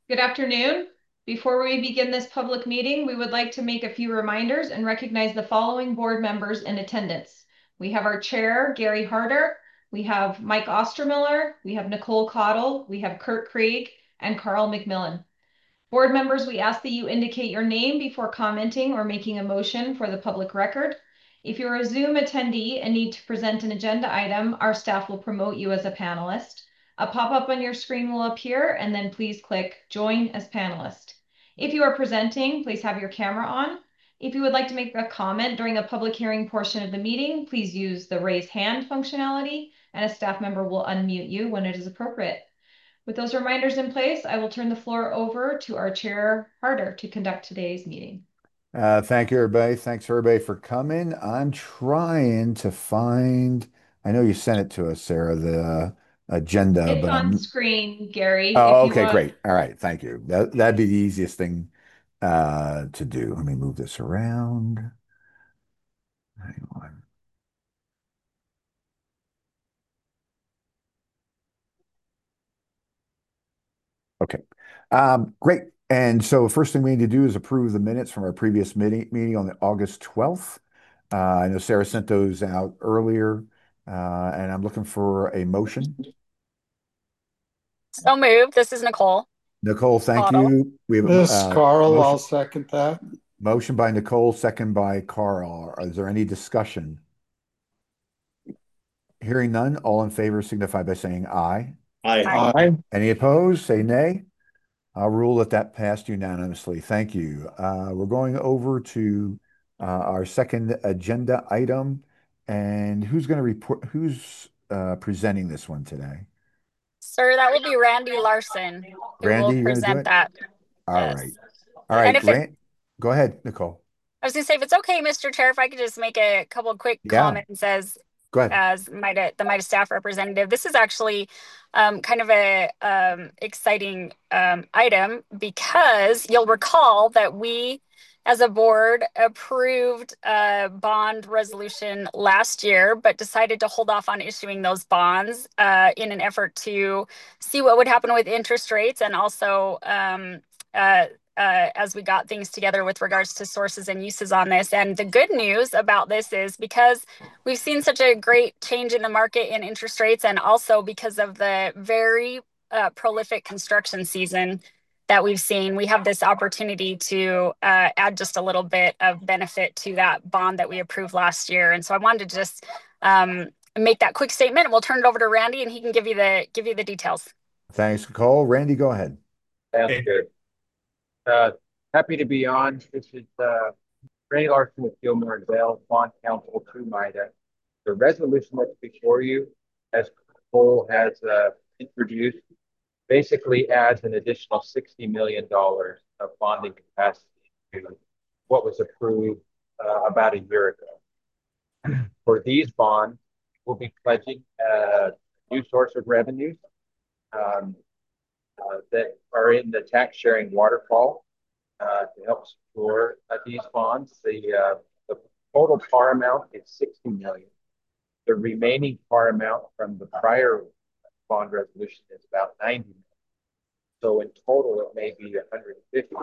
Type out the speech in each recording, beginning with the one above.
Good afternoon. Before we begin this public meeting, we would like to make a few reminders and recognize the following board members in attendance. We have our chair, Gary Harder. We have Mike Ostermiller. We have Nicole Cottle. We have Kurt Craig and Carl McMillan. Board members, we ask that you indicate your name before commenting or making a motion for the public record. If you're a Zoom attendee and need to present an agenda item, our staff will promote you as a panelist. A pop-up on your screen will appear, and then please click Join as Panelist. If you are presenting, please have your camera on. If you would like to make a comment during a public hearing portion of the meeting, please use the raise hand functionality, and a staff member will unmute you when it is appropriate. With those reminders in place, I will turn the floor over to our chair, Harder, to conduct today's meeting. Thank you, everybody. Thanks, everybody, for coming. I'm trying to find, I know you sent it to us, Sarah, the agenda, It's but on I'm, screen, Gary, if oh, you okay, want. great. All right, thank you. That'd be the easiest thing to do. Let me move this around. Hang on. Okay. Great. And so first thing we need to do is approve the minutes from our previous meeting on the August 12th. I know Sarah sent those out earlier, and I'm looking for a motion. So moved. This is Nicole Nicole, thank Cottle. you. We have a This Carl, I'll motion, second that. motion by Nicole, second by Carl. Is there any discussion? Hearing none, all in favor signify by saying aye. Aye. Hi. Aye. Any opposed, say nay. I'll rule that that passed unanimously. Thank you. We're going over to our second agenda item. And who's going to report, who's presenting this one today? Sir, that will be Randy Larson who will Randy, you're going to do present it? that. All Yes. right. All And right, if it, Go ahead, Nicole. I was gonna say, if it's okay, Mr. Chair, if I could just make a couple of quick Yeah, comments as go ahead. the MITA staff representative. This is actually kind of a exciting item because you'll recall that we, as a board, approved a bond resolution last year, but decided to hold off on issuing those bonds in an effort to see what would happen with interest rates and also uh, as we got things together with regards to sources and uses on this. And the good news about this is because we've seen such a great change in the market in interest rates, and also because of the very prolific construction season that we've seen, we have this opportunity to add just a little bit of benefit to that bond that we approved last year. And so I wanted to just make that quick statement, and we'll turn it over to Randy, and he can give you the details. Thanks, Nicole. Randy, go ahead. Sounds good. Uh, Happy to be on. This is Ray Larson with Gilmore and Bell, Bond Counsel to MITA. The resolution that's before you, as Cole has introduced, basically adds an additional $60 million of bonding capacity to what was approved about a year ago. For these bonds, we'll be pledging a new source of revenues um, that are in the tax sharing waterfall to help secure these bonds. The total par amount is 60 million. The remaining par amount from the prior bond resolution is about 90 million. So in total, it may be 150,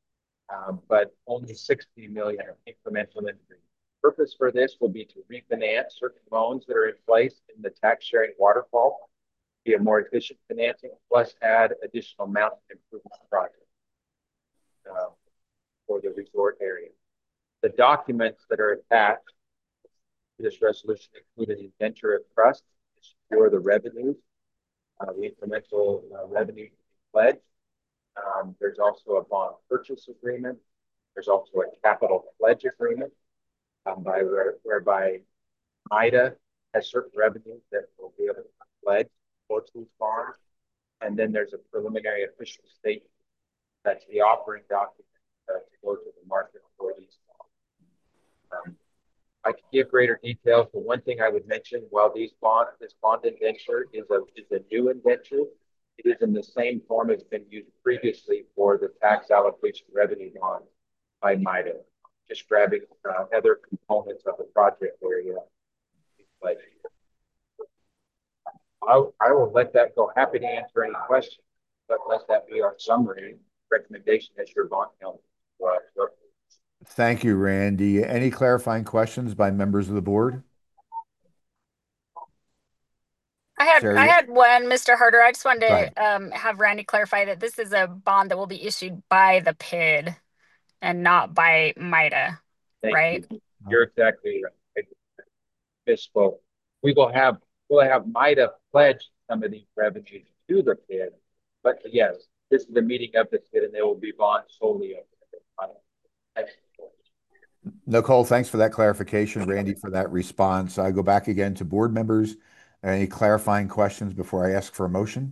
but only 60 million of incremental increase. Purpose for this will be to refinance certain loans that are in place in the tax sharing waterfall, be a more efficient financing, plus add additional mountain improvement projects for the resort area. The documents that are attached to this resolution include an indenture of trust to secure the revenues, the incremental revenue pledge. There's also a bond purchase agreement. There's also a capital pledge agreement whereby MITA has certain revenues that will be able to pledge towards these bonds. And then there's a preliminary official statement that's the offering document to go to the market for these bonds. I could give greater details, but one thing I would mention, while this bond indenture is a new indenture, it is in the same form as been used previously for the tax allocation revenue bond by MITA, just grabbing other components of the project area. I will let that go. Happy to answer any questions. but let that be our summary recommendation as your bond counsel. So Thank you, Randy. Any clarifying questions by members of the board? I Sarah, had one, Mr. Harder. I just go wanted ahead. to have Randy clarify that this is a bond that will be issued by the PID and not by MITA, thank right? you. You're exactly right. I misspoke. We will have MITA pledge some of these revenues to the PID, but yes, this is the meeting of the PID, and they will be bonds solely of the PID. Nicole, thanks for that clarification. Randy, for that response. I go back again to board members. Any clarifying questions before I ask for a motion?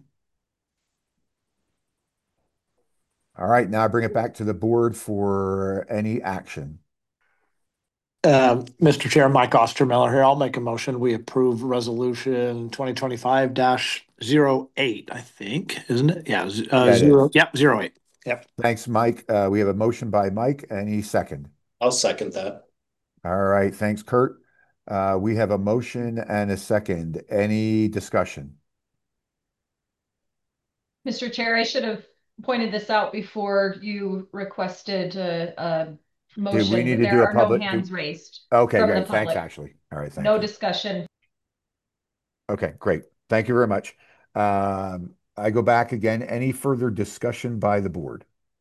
All right, now I bring it back to the board for any action. Mr. Chair, Mike Ostermiller here. I'll make a motion. We approve resolution 2025-08, I think, isn't it? Yeah, That is. 08. Yep. Thanks, Mike. We have a motion by Mike. Any second? I'll second that. All right, thanks, Kurt. We have a motion and a second. Any discussion? Mr. Chair, I should have pointed this out before you requested a motion. Do we need to There do a are no public? hands raised Okay, from the great. Thanks, public. Ashley. All right, thank No you. discussion. Okay, great. Thank you very much. I go back again. Any further discussion by the board?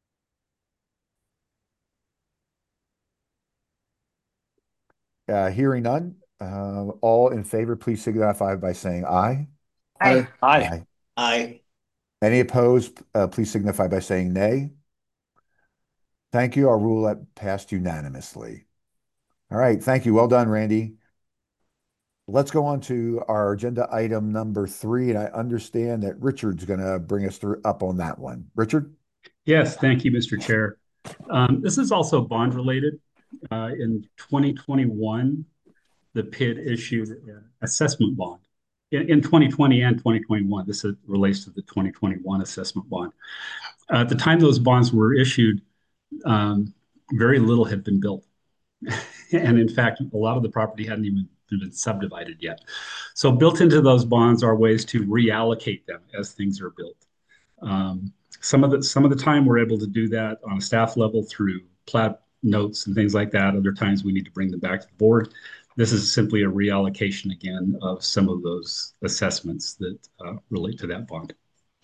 Hearing none. All in favor, please signify by saying aye. Aye. Aye. Aye. Any opposed, please signify by saying nay. Thank you. I'll rule that passed unanimously. All right. Thank you. Well done, Randy. Let's go on to our agenda item number 3, and I understand that Richard's going to bring us up on that one. Richard? Yes, thank you, Mr. Chair. This is also bond related. In 2021, the PID issued an assessment bond. In 2020 and 2021, this relates to the 2021 assessment bond. At the time those bonds were issued, very little had been built. And in fact, a lot of the property hadn't even been subdivided yet. So built into those bonds are ways to reallocate them as things are built. Some of the time we're able to do that on a staff level through plat notes and things like that. Other times we need to bring them back to the board. This is simply a reallocation again of some of those assessments that relate to that bond.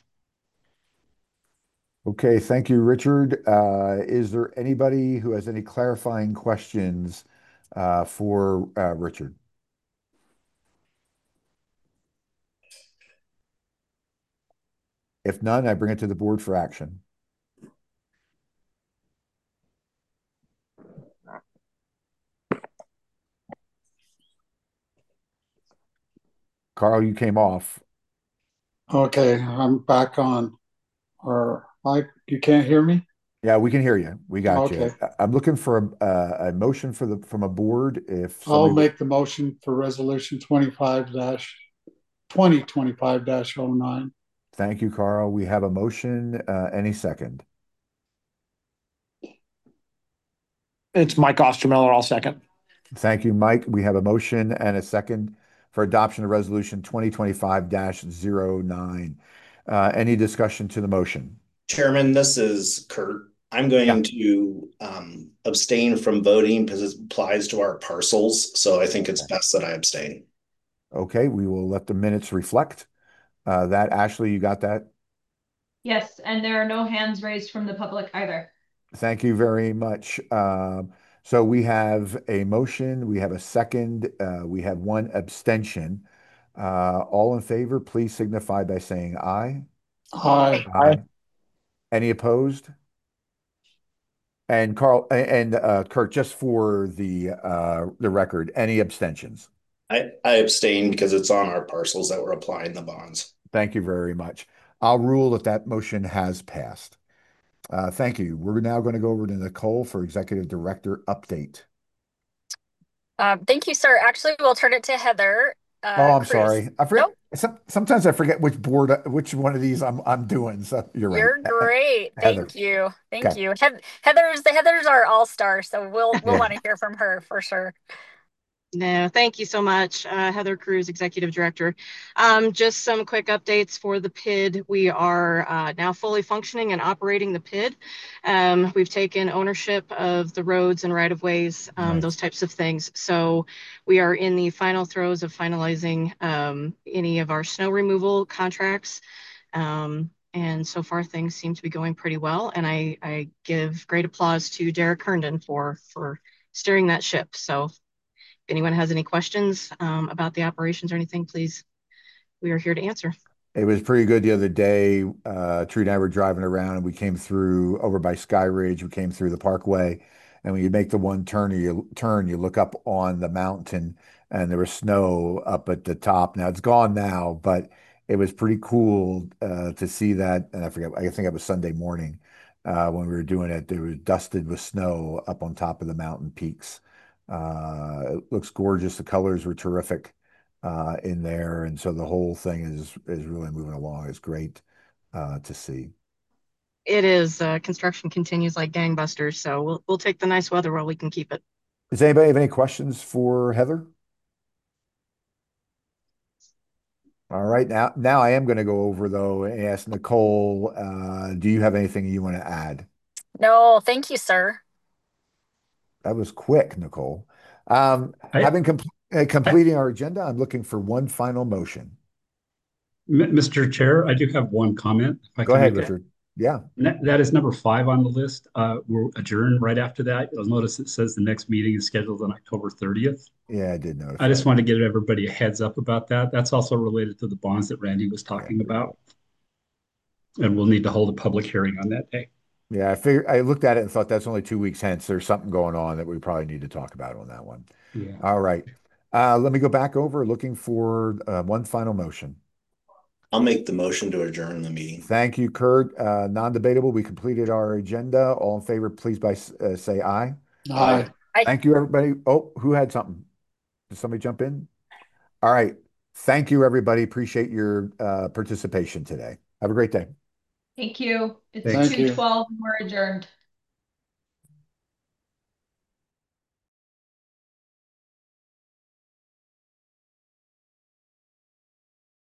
Okay, thank you, Richard. Is there anybody who has any clarifying questions for Richard? If none, I bring it to the board for action. Carl, you came off. Okay, I'm back on. Or you can't hear me? Yeah, we can hear you. We got you. Okay. I'm looking for a motion from a board. If I'll somebody make the motion for resolution 2025-09. Thank you, Carl. We have a motion. Any second? It's Mike Ostermiller. I'll second. Thank you, Mike. We have a motion and a second for adoption of resolution 2025-09. Any discussion to the motion? Chairman, this is Kurt. I'm going to abstain from voting because it applies to our parcels. So I think it's best that I abstain. Okay, we will let the minutes reflect that. Ashley, you got that? Yes, and there are no hands raised from the public either. Thank you very much. So we have a motion, we have a second, we have one abstention. All in favor, please signify by saying aye. Aye. Aye. Any opposed? And Carl and Kurt, just for the record, any abstentions? I abstain because it's on our parcels that we're applying the bonds. Thank you very much. I'll rule that motion has passed. Thank you. We're now going to go over to Nicole for Executive Director update. Thank you, sir. Actually, we'll turn it to Heather. I'm Cruz. sorry. I forget. Nope. Sometimes I forget which one of these I'm doing. So you're right. You're great. Heather. Thank you. Thank Okay. you. Heather's our all-star, so we'll Yeah. want to hear from her for sure. No, thank you so much. Heather Cruz, Executive Director. Just some quick updates for the PID. We are now fully functioning and operating the PID. We've taken ownership of the roads and right-of-ways, Nice. those types of things. So we are in the final throes of finalizing any of our snow removal contracts. And so far things seem to be going pretty well. And I give great applause to Derek Herndon for steering that ship. So if anyone has any questions about the operations or anything, please, we are here to answer. It was pretty good the other day. Tree and I were driving around and we came through over by Sky Ridge. We came through the parkway. And when you make the one turn, you look up on the mountain and there was snow up at the top. Now it's gone now, but it was pretty cool to see that. And I forget, I think it was Sunday morning when we were doing it. There was dusted with snow up on top of the mountain peaks. It looks gorgeous. The colors were terrific in there, and so the whole thing is really moving along. It's great to see. It is. Construction continues like gangbusters, so we'll take the nice weather while we can keep it. Does anybody have any questions for Heather? All right, now I am going to go over though and ask Nicole, do you have anything you want to add? No, thank you, sir. That was quick, Nicole. I, Having completing our agenda, I'm looking for one final motion. Mr. Chair, I do have one comment. If I Go can ahead, make it. Richard. Yeah. That is number 5 on the list. We'll adjourn right after that. You'll notice it says the next meeting is scheduled on October 30th. Yeah, I did notice I just that. want to give everybody a heads up about that. That's also related to the bonds that Randy was talking about. And we'll need to hold a public hearing on that day. Yeah, I looked at it and thought that's only 2 weeks hence. There's something going on that we probably need to talk about on that one. Yeah. All right. Let me go back over looking for one final motion. I'll make the motion to adjourn the meeting. Thank you, Kurt. Non-debatable. We completed our agenda. All in favor, please say aye. Aye. Thank you, everybody. Oh, who had something? Did somebody jump in? All right. Thank you, everybody. Appreciate your participation today. Have a great day. Thank you. It's Thank you. 2:12 and we're adjourned.